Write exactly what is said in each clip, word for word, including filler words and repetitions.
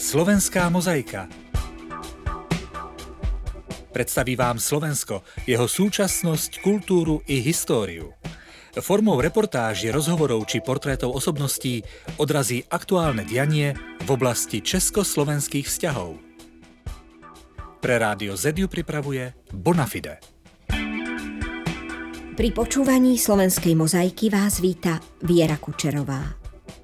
Slovenská mozaika. Predstaví vám Slovensko, jeho súčasnosť, kultúru i históriu. Formou reportáží, rozhovorov či portrétov osobností odrazí aktuálne dianie v oblasti československých vzťahov. Pre Rádio Z ju pripravuje Bonafide. Pri počúvaní Slovenskej mozaiky vás víta Viera Kučerová.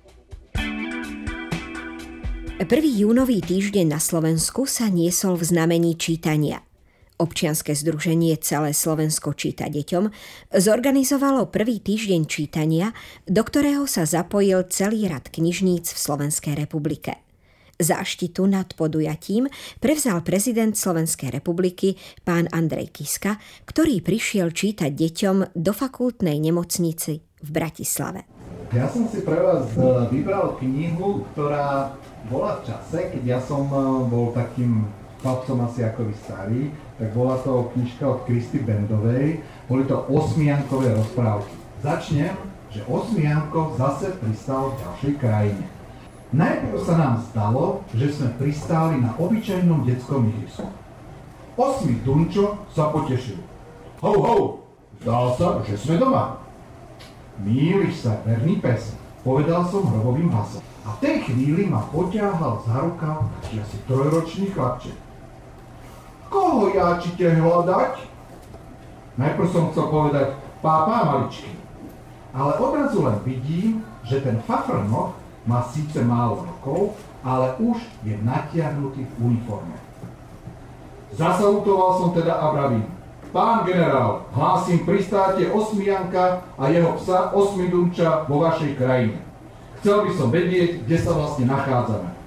Prvý júnový týždeň na Slovensku sa niesol v znamení čítania. Občianske združenie Celé Slovensko číta deťom zorganizovalo prvý týždeň čítania, do ktorého sa zapojil celý rad knižníc v Slovenskej republike. Záštitu nad podujatím prevzal prezident Slovenskej republiky pán Andrej Kiska, ktorý prišiel čítať deťom do fakultnej nemocnici v Bratislave. Ja som si pre vás vybral knihu, ktorá bola v čase, keď ja som bol takým chlapcom asi ako vy starí, tak bola to knižka od Kristy Bendovej, boli to osmiankové rozprávky. Začnem, že osmianko zase pristal v ďalšej krajine. Najprv sa nám stalo, že sme pristáli na obyčajnom detskom ihrisku. Osmi Dunčo sa potešil. Hou, hou, zdá sa, že sme doma. Mýliš sa, verný pes, povedal som hrobovým hlasom. A v tej chvíli ma poťahal za rukav taký asi trojročný chlapček. Koho jáčite hľadať? Najprv som chcel povedať pápa maličky. Ale odrazu len vidím, že ten fafrnoch má síce málo rokov, ale už je natiahnutý v uniforme. Zasalutoval som teda a vravím: Pán generál, hlásim pristátie osmianka a jeho psa Osmidunča vo vašej krajine. Chcel by som vedieť, kde sa vlastne nachádzame.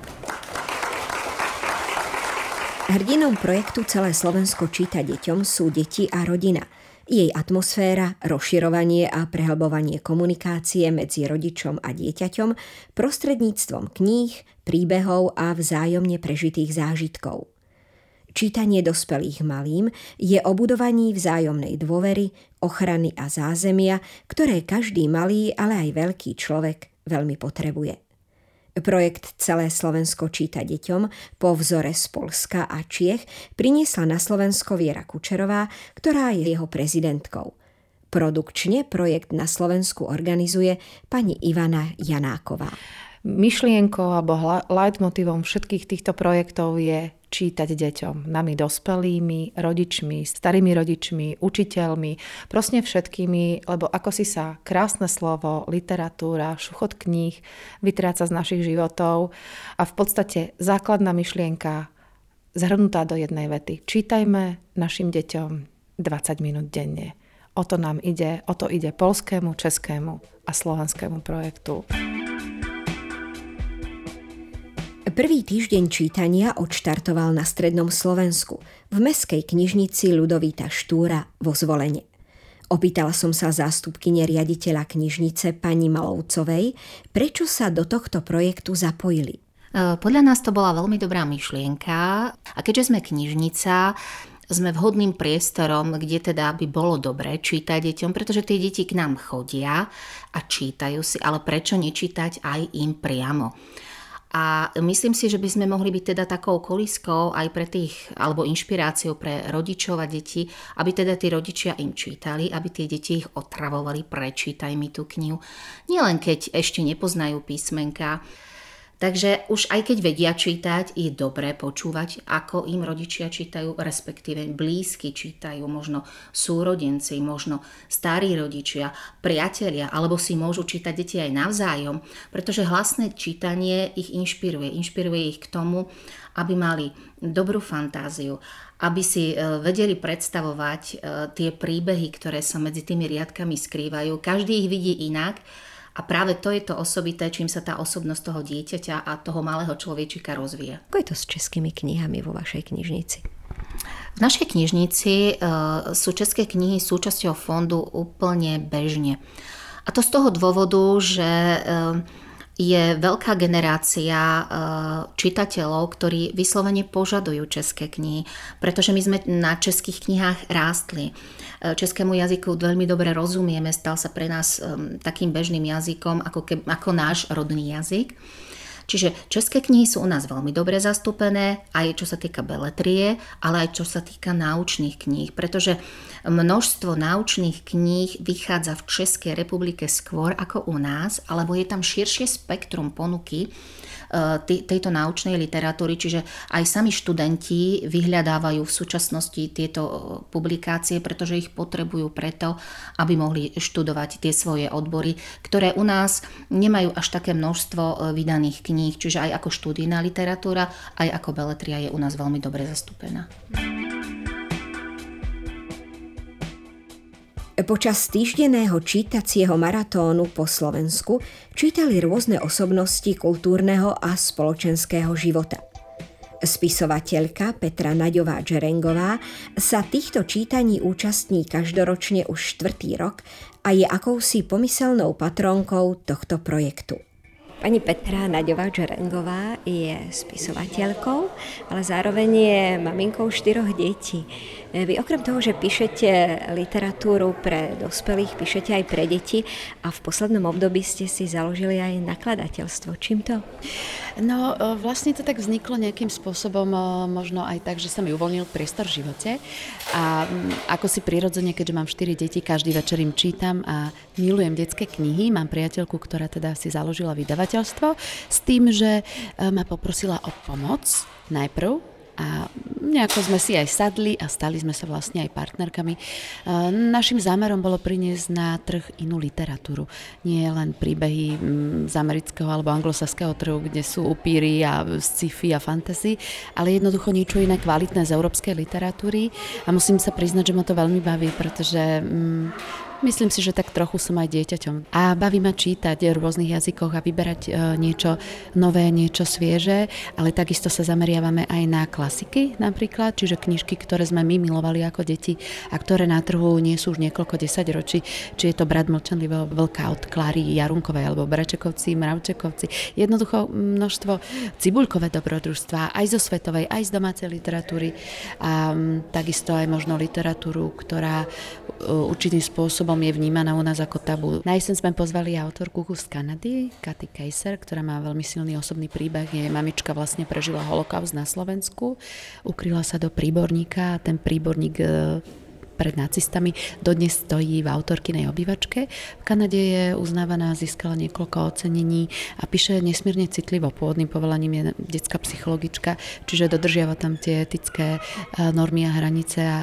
Hrdinom projektu Celé Slovensko číta deťom sú deti a rodina. Jej atmosféra, rozširovanie a prehlbovanie komunikácie medzi rodičom a dieťaťom prostredníctvom kníh, príbehov a vzájomne prežitých zážitkov. Čítanie dospelých malým je o budovaní vzájomnej dôvery, ochrany a zázemia, ktoré každý malý, ale aj veľký človek veľmi potrebuje. Projekt Celé Slovensko číta deťom po vzore z Poľska a Čiech priniesla na Slovensko Viera Kučerová, ktorá je jeho prezidentkou. Produkčne projekt na Slovensku organizuje pani Ivana Janáková. Myšlienkou alebo leitmotívom všetkých týchto projektov je čítať deťom, nami dospelými, rodičmi, starými rodičmi, učiteľmi, proste všetkými, lebo ako si sa krásne slovo, literatúra, šuchot kníh vytráca z našich životov a v podstate základná myšlienka zhrnutá do jednej vety. Čítajme našim deťom dvadsať minút denne. O to nám ide, o to ide poľskému, českému a slovenskému projektu. Prvý týždeň čítania odštartoval na strednom Slovensku, v mestskej knižnici Ľudovíta Štúra vo Zvolene. Opýtala som sa zástupkyne riaditeľa knižnice pani Malovcovej, prečo sa do tohto projektu zapojili. Podľa nás to bola veľmi dobrá myšlienka a keďže sme knižnica, sme vhodným priestorom, kde teda by bolo dobré čítať deťom, pretože tie deti k nám chodia a čítajú si, ale prečo nečítať aj im priamo? A myslím si, že by sme mohli byť teda takou kolískou aj pre tých, alebo inšpiráciou pre rodičov a deti, aby teda tí rodičia im čítali, aby tie deti ich otravovali, prečítaj mi tú knihu. Nielen keď ešte nepoznajú písmenka. Takže už aj keď vedia čítať, je dobré počúvať, ako im rodičia čítajú, respektíve blízky čítajú, možno súrodenci, možno starí rodičia, priatelia, alebo si môžu čítať deti aj navzájom, pretože hlasné čítanie ich inšpiruje. Inšpiruje ich k tomu, aby mali dobrú fantáziu, aby si vedeli predstavovať tie príbehy, ktoré sa medzi tými riadkami skrývajú. Každý ich vidí inak. A práve to je to osobité, čím sa tá osobnosť toho dieťaťa a toho malého človečika rozvíja. Ako je to s českými knihami vo vašej knižnici? V našej knižnici e, sú české knihy súčasťou fondu úplne bežne. A to z toho dôvodu, že e, je veľká generácia e, čitateľov, ktorí vyslovene požadujú české knihy, pretože my sme na českých knihách rástli. Českému jazyku veľmi dobre rozumieme, stal sa pre nás um, takým bežným jazykom, ako, ke, ako náš rodný jazyk. Čiže české knihy sú u nás veľmi dobre zastúpené, aj čo sa týka beletrie, ale aj čo sa týka náučných kníh, pretože množstvo náučných kníh vychádza v Českej republike skôr ako u nás, alebo je tam širšie spektrum ponuky tejto náučnej literatúry, čiže aj sami študenti vyhľadávajú v súčasnosti tieto publikácie, pretože ich potrebujú preto, aby mohli študovať tie svoje odbory, ktoré u nás nemajú až také množstvo vydaných kníh, čiže aj ako študijná literatúra, aj ako beletria je u nás veľmi dobre zastúpená. Počas týždenného čítacieho maratónu po Slovensku čítali rôzne osobnosti kultúrneho a spoločenského života. Spisovateľka Petra Naďová Džerengová sa týchto čítaní účastní každoročne už štvrtý rok a je akousi pomyselnou patrónkou tohto projektu. Pani Petra Naďová Džerengová je spisovateľkou, ale zároveň je maminkou štyroch detí. Vy okrem toho, že píšete literatúru pre dospelých, píšete aj pre deti a v poslednom období ste si založili aj nakladateľstvo. Čím to? No vlastne to tak vzniklo nejakým spôsobom, možno aj tak, že sa mi uvoľnil priestor v živote a ako si prirodzene, keďže mám štyri deti, každý večer im čítam a milujem detské knihy. Mám priateľku, ktorá teda si založila vydavateľstvo s tým, že ma poprosila o pomoc najprv. A nejako sme si aj sadli a stali sme sa vlastne aj partnerkami. Našim zámerom bolo priniesť na trh inú literatúru. Nie len príbehy z amerického alebo anglosaského trhu, kde sú upíry a sci-fi a fantasy, ale jednoducho niečo iné kvalitné z európskej literatúry. A musím sa priznať, že ma to veľmi baví, pretože mm, myslím si, že tak trochu som aj dieťaťom. A baví ma čítať v rôznych jazykoch a vyberať e, niečo nové, niečo svieže, ale takisto sa zameriavame aj na klasiky napríklad, čiže knižky, ktoré sme my milovali ako deti a ktoré na trhu nie sú už niekoľko desaťročí, či je to Brat mlčanlivého vlka od Kláry Jarunkovej alebo Bračekovci, Mravčekovci. Jednoducho množstvo cibuľkové dobrodružstva aj zo svetovej, aj z domácej literatúry a m, takisto aj možno literatúru, ktorá uh, určitým spôsobom je vnímaná u nás ako tabu. Na jeseň sme pozvali autorku z Kanady, Kathy Kaiser, ktorá má veľmi silný osobný príbeh. Jej mamička vlastne prežila holokaust na Slovensku, ukryla sa do príborníka a ten príborník pred nacistami dodnes stojí v autorkinej obývačke. V Kanade je uznávaná, získala niekoľko ocenení a píše nesmierne citlivo. Pôvodným povolaním je detská psychologička, čiže dodržiava tam tie etické normy a hranice a, a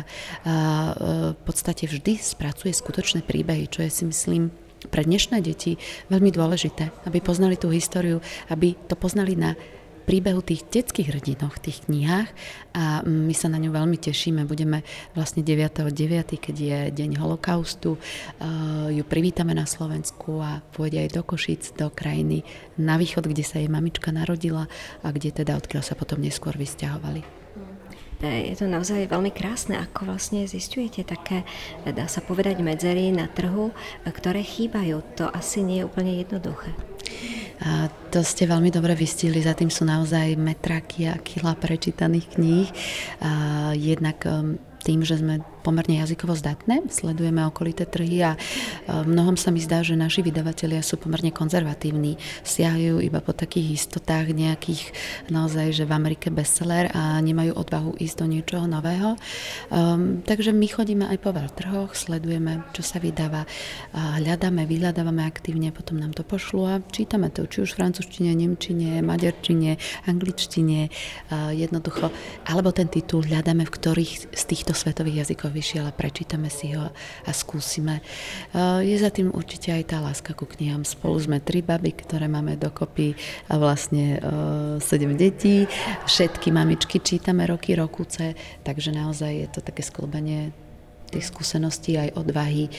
v podstate vždy spracuje skutočné príbehy, čo je, si myslím, pre dnešné deti veľmi dôležité, aby poznali tú históriu, aby to poznali na príbehu tých detských hrdinoch v tých knihách a my sa na ňu veľmi tešíme. Budeme vlastne deviateho deviateho keď je deň holokaustu, uh, ju privítame na Slovensku a pôjde aj do Košíc, do krajiny na východ, kde sa jej mamička narodila a kde teda odkiaľ sa potom neskôr vysťahovali. Je to naozaj veľmi krásne, ako vlastne zisťujete také, dá sa povedať, medzery na trhu, ktoré chýbajú. To asi nie je úplne jednoduché. A to ste veľmi dobre vystihli, za tým sú naozaj metraky a kila prečítaných kníh. A jednak tým, že sme pomerne jazykovo zdatné, sledujeme okolité trhy a mnohom sa mi zdá, že naši vydavatelia sú pomerne konzervatívni. Siahajú iba po takých istotách nejakých naozaj, že v Amerike bestseller a nemajú odvahu ísť do niečoho nového. Um, takže my chodíme aj po veľtrhoch, sledujeme, čo sa vydáva, a hľadáme, vyhľadávame aktívne, potom nám to pošlú a čítame to, či už v francúzštine, nemčine, maďarčine, angličtine, uh, jednoducho, alebo ten titul hľadáme, v ktorých z týchto svetových jazykov vyšiel a prečítame si ho a skúsime. Je za tým určite aj tá láska ku knihám. Spolu sme tri baby, ktoré máme dokopy a vlastne sedem detí. Všetky mamičky čítame roky, rokuce, takže naozaj je to také sklbenie tých skúseností aj odvahy.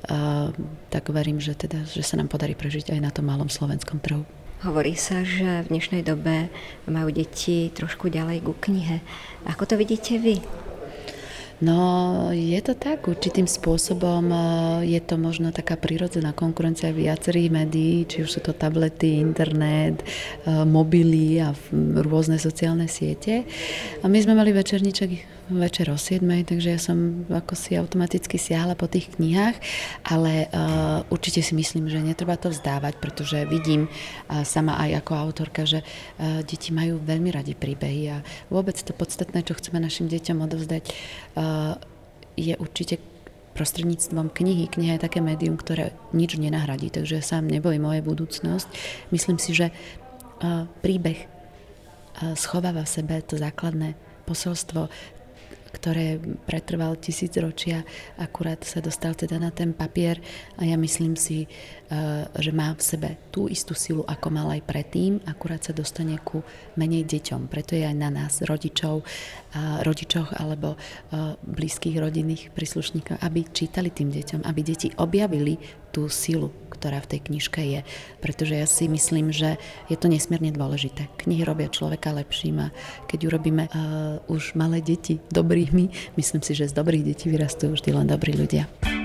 Tak verím, že, teda, že sa nám podarí prežiť aj na tom malom slovenskom trhu. Hovorí sa, že v dnešnej dobe majú deti trošku ďalej ku knihe. Ako to vidíte vy? No, je to tak, určitým spôsobom je to možno taká prirodzená konkurencia viacerých médií, či už sú to tablety, internet, mobily a rôzne sociálne siete. A my sme mali večerníček večer o siedmej, takže ja som ako si automaticky siahla po tých knihách, ale uh, určite si myslím, že netreba to vzdávať, pretože vidím uh, sama aj ako autorka, že uh, deti majú veľmi radi príbehy a vôbec to podstatné, čo chceme našim deťom odovzdať, uh, je určite prostredníctvom knihy. Kniha je také médium, ktoré nič nenahradí, takže ja sám nebojím moje budúcnosť. Myslím si, že uh, príbeh uh, schováva v sebe to základné posolstvo, ktoré pretrval tisícročia, akurát sa dostal teda na ten papier a ja myslím si, že má v sebe tú istú silu, ako mal aj predtým, akurát sa dostane ku menej deťom. Preto je aj na nás, rodičov, rodičoch alebo blízkych rodinných príslušníkov, aby čítali tým deťom, aby deti objavili tú silu, ktorá v tej knižke je. Pretože ja si myslím, že je to nesmierne dôležité. Knihy robia človeka lepším a keď urobíme uh, už malé deti dobrými, myslím si, že z dobrých detí vyrastú vždy len dobrí ľudia.